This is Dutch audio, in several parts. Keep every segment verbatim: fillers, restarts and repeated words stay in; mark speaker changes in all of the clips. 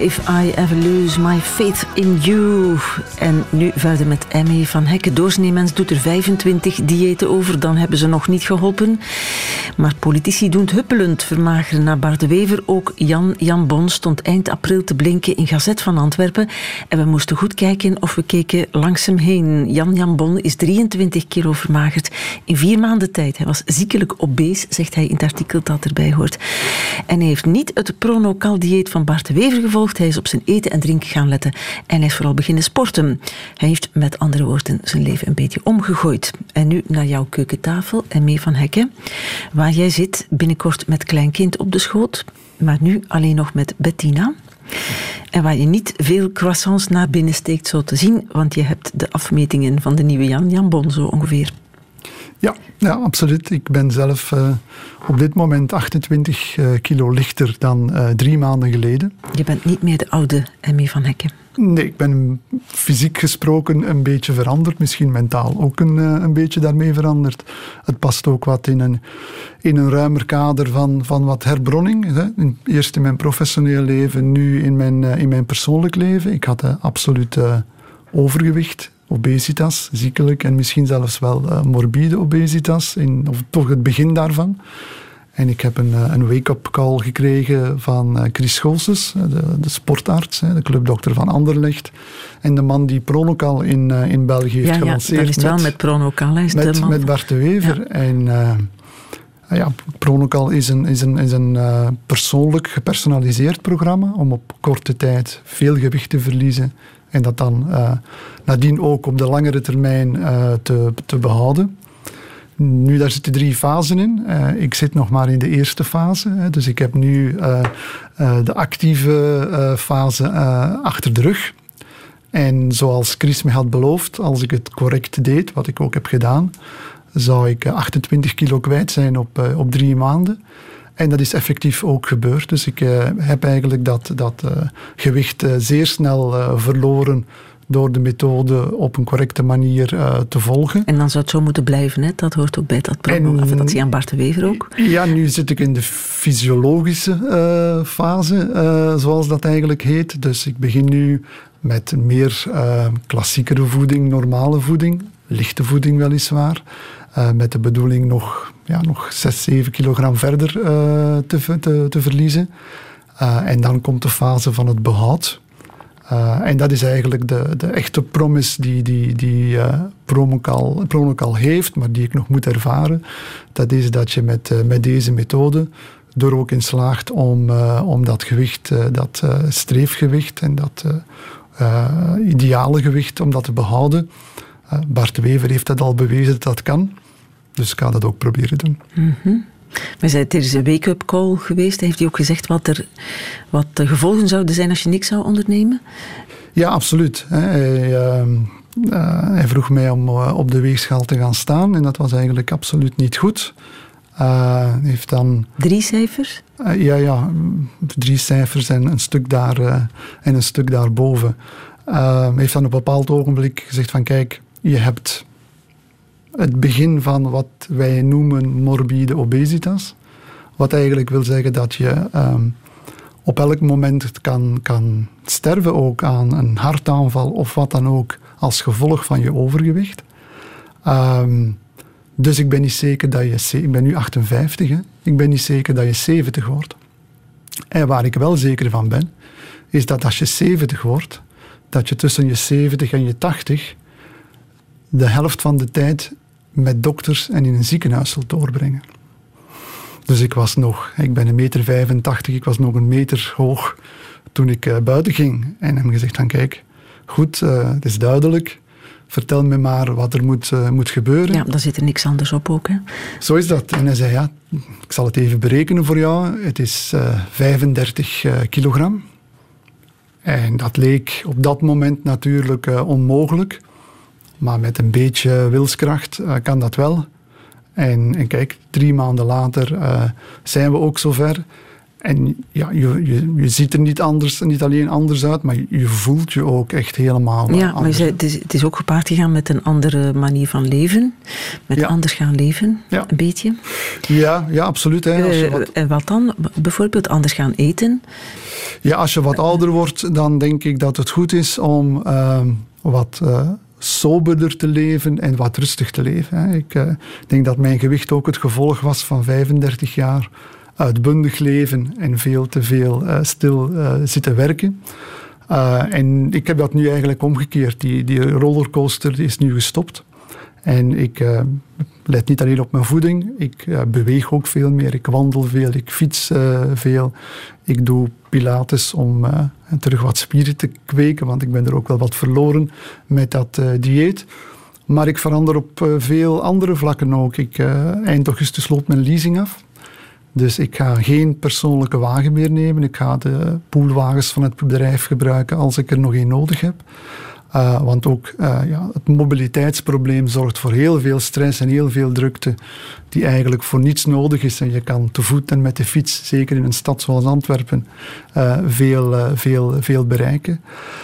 Speaker 1: If I Ever Lose My Faith in You. En nu verder met Emmy van Hekke. Doorsneemens doet er vijfentwintig diëten over, dan hebben ze nog niet geholpen. Maar politici doen het huppelend vermageren naar Bart de Wever. Ook Jan Jan Bon stond eind april te blinken in Gazet van Antwerpen. En we moesten goed kijken of we keken langs hem heen. Jan Jan Bon is drieëntwintig kilo vermagerd in vier maanden tijd. Hij was ziekelijk obese, zegt hij in het artikel dat erbij hoort. En hij heeft niet het Pronocal-dieet van Bart de Wever gevolgd. Hij is op zijn eten en drinken gaan letten. En hij is vooral beginnen sporten. Hij heeft met andere woorden zijn leven een beetje omgegooid. En nu naar jouw keukentafel, Emmy van Hekke. Waar jij zit, binnenkort met kleinkind op de schoot. Maar nu alleen nog met Bettina. En waar je niet veel croissants naar binnen steekt, zo te zien. Want je hebt de afmetingen van de nieuwe Jan Jan Bon, zo ongeveer.
Speaker 2: Ja, ja, absoluut. Ik ben zelf uh, op dit moment achtentwintig uh, kilo lichter dan uh, drie maanden geleden.
Speaker 1: Je bent niet meer de oude Emmy van Hekke.
Speaker 2: Nee, ik ben fysiek gesproken een beetje veranderd. Misschien mentaal ook een, uh, een beetje daarmee veranderd. Het past ook wat in een, in een ruimer kader van, van wat herbronning. Hè. Eerst in mijn professioneel leven, nu in mijn, uh, in mijn persoonlijk leven. Ik had uh, absoluut uh, overgewicht. Obesitas, ziekelijk en misschien zelfs wel uh, morbide obesitas, in, of toch het begin daarvan. En ik heb een, uh, een wake-up call gekregen van uh, Chris Schoolses, de, de sportarts, de clubdokter van Anderlecht. En de man die Pronocal in, uh, in België heeft
Speaker 1: ja,
Speaker 2: gelanceerd.
Speaker 1: Ja, dat is het wel met Pronocal. Is
Speaker 2: met,
Speaker 1: de man
Speaker 2: met Bart de Wever. Ja. En uh, ja, Pronocal is een, is een, is een uh, persoonlijk gepersonaliseerd programma om op korte tijd veel gewicht te verliezen. En dat dan uh, nadien ook op de langere termijn uh, te, te behouden. Nu, daar zitten drie fasen in. Uh, ik zit nog maar in de eerste fase. Hè, dus ik heb nu uh, uh, de actieve uh, fase uh, achter de rug. En zoals Chris me had beloofd, als ik het correct deed, wat ik ook heb gedaan, zou ik achtentwintig kilo kwijt zijn op, uh, op drie maanden. En dat is effectief ook gebeurd. Dus ik uh, heb eigenlijk dat, dat uh, gewicht uh, zeer snel uh, verloren door de methode op een correcte manier uh, te volgen.
Speaker 1: En dan zou het zo moeten blijven, hè? Dat hoort ook bij dat programma. En, dat zie je aan Bart de Wever ook.
Speaker 2: Ja, nu zit ik in de fysiologische uh, fase, uh, zoals dat eigenlijk heet. Dus ik begin nu met meer uh, klassiekere voeding, normale voeding, lichte voeding weliswaar. Uh, met de bedoeling nog, ja, nog zes, zeven kilogram verder uh, te, te, te verliezen. Uh, en dan komt de fase van het behoud. Uh, en dat is eigenlijk de, de echte promise die, die, die uh, Pronocal, Pronocal heeft, maar die ik nog moet ervaren. Dat is dat je met, uh, met deze methode er ook in slaagt om, uh, om dat gewicht, uh, dat uh, streefgewicht en dat uh, uh, ideale gewicht, om dat te behouden. Uh, Bart de Wever heeft dat al bewezen dat dat kan. Dus ik ga dat ook proberen doen.
Speaker 1: Mm-hmm. Maar zei, er is een wake-up call geweest. Heeft hij ook gezegd wat, er, wat de gevolgen zouden zijn als je niks zou ondernemen?
Speaker 2: Ja, absoluut. Hij, uh, uh, hij vroeg mij om uh, op de weegschaal te gaan staan. En dat was eigenlijk absoluut niet goed. Uh, heeft dan,
Speaker 1: drie cijfers?
Speaker 2: Uh, ja, ja, drie cijfers en een stuk, daar, uh, en een stuk daarboven. Uh, hij heeft dan op een bepaald ogenblik gezegd van kijk, je hebt het begin van wat wij noemen morbide obesitas. Wat eigenlijk wil zeggen dat je um, op elk moment kan, kan sterven ook aan een hartaanval of wat dan ook als gevolg van je overgewicht. Um, dus ik ben niet zeker dat je... Ik ben nu achtenvijftig, hè. Ik ben niet zeker dat je zeventig wordt. En waar ik wel zeker van ben, is dat als je zeventig wordt, dat je tussen je zeventig en je tachtig de helft van de tijd met dokters en in een ziekenhuis zult doorbrengen. Dus ik was nog, ik ben een meter vijfentachtig, ik was nog een meter hoog toen ik uh, buiten ging. En hem gezegd van kijk, goed, uh, het is duidelijk, vertel me maar wat er moet, uh, moet gebeuren.
Speaker 1: Ja, daar zit er niks anders op ook, hè?
Speaker 2: Zo is dat. En hij zei, ja, ik zal het even berekenen voor jou. Het is uh, vijfendertig uh, kilogram. En dat leek op dat moment natuurlijk uh, onmogelijk. Maar met een beetje wilskracht uh, kan dat wel. En, en kijk, drie maanden later uh, zijn we ook zover. En ja, je, je, je ziet er niet anders, niet alleen anders uit, maar je voelt je ook echt helemaal
Speaker 1: Ja,
Speaker 2: anders.
Speaker 1: maar je zei, het, is, het is ook gepaard gegaan met een andere manier van leven. Met ja. anders gaan leven, ja. een beetje.
Speaker 2: Ja, ja absoluut. Hè. Als je wat...
Speaker 1: En wat dan? Bijvoorbeeld anders gaan eten?
Speaker 2: Ja, als je wat ouder wordt, dan denk ik dat het goed is om uh, wat... Uh, soberder te leven en wat rustig te leven. Ik uh, denk dat mijn gewicht ook het gevolg was van vijfendertig jaar uitbundig leven en veel te veel uh, stil uh, zitten werken. Uh, en ik heb dat nu eigenlijk omgekeerd. Die, die rollercoaster die is nu gestopt. En ik uh, let niet alleen op mijn voeding. Ik uh, beweeg ook veel meer. Ik wandel veel. Ik fiets uh, veel. Ik doe pilates om uh, terug wat spieren te kweken. Want ik ben er ook wel wat verloren met dat uh, dieet. Maar ik verander op uh, veel andere vlakken ook. Ik, uh, eind augustus loopt mijn leasing af. Dus ik ga geen persoonlijke wagen meer nemen. Ik ga de poolwagens van het bedrijf gebruiken als ik er nog één nodig heb. Uh, want ook uh, ja, het mobiliteitsprobleem zorgt voor heel veel stress en heel veel drukte die eigenlijk voor niets nodig is. En je kan te voet en met de fiets, zeker in een stad zoals Antwerpen, uh, veel, uh, veel, veel bereiken.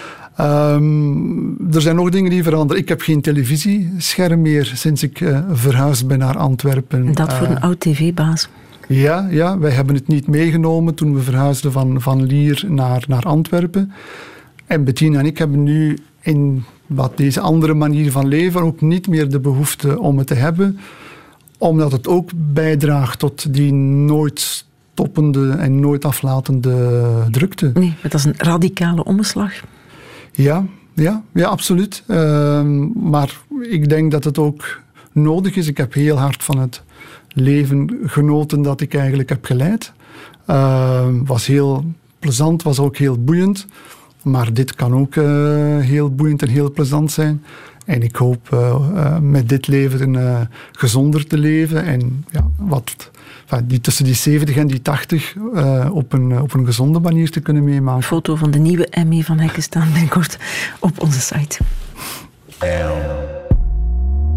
Speaker 2: Um, er zijn nog dingen die veranderen. Ik heb geen televisiescherm meer sinds ik uh, verhuisd ben naar Antwerpen.
Speaker 1: En dat voor uh, een oud tv-baas.
Speaker 2: Ja, ja, wij hebben het niet meegenomen toen we verhuisden van, van Lier naar, naar Antwerpen. En Bettina en ik hebben nu in wat deze andere manier van leven ook niet meer de behoefte om het te hebben, omdat het ook bijdraagt tot die nooit stoppende en nooit aflatende drukte.
Speaker 1: Nee, dat is een radicale omslag.
Speaker 2: Ja, ja, ja absoluut. Uh, maar ik denk dat het ook nodig is. Ik heb heel hard van het leven genoten dat ik eigenlijk heb geleid. Uh, was heel plezant, was ook heel boeiend. Maar dit kan ook uh, heel boeiend en heel plezant zijn. En ik hoop uh, uh, met dit leven uh, gezonder te leven. En ja, wat, enfin, die, tussen die zeventig en die tachtig uh, op, een, op een gezonde manier te kunnen meemaken.
Speaker 1: Een foto van de nieuwe Emmy van Hekken staan binnenkort op onze site.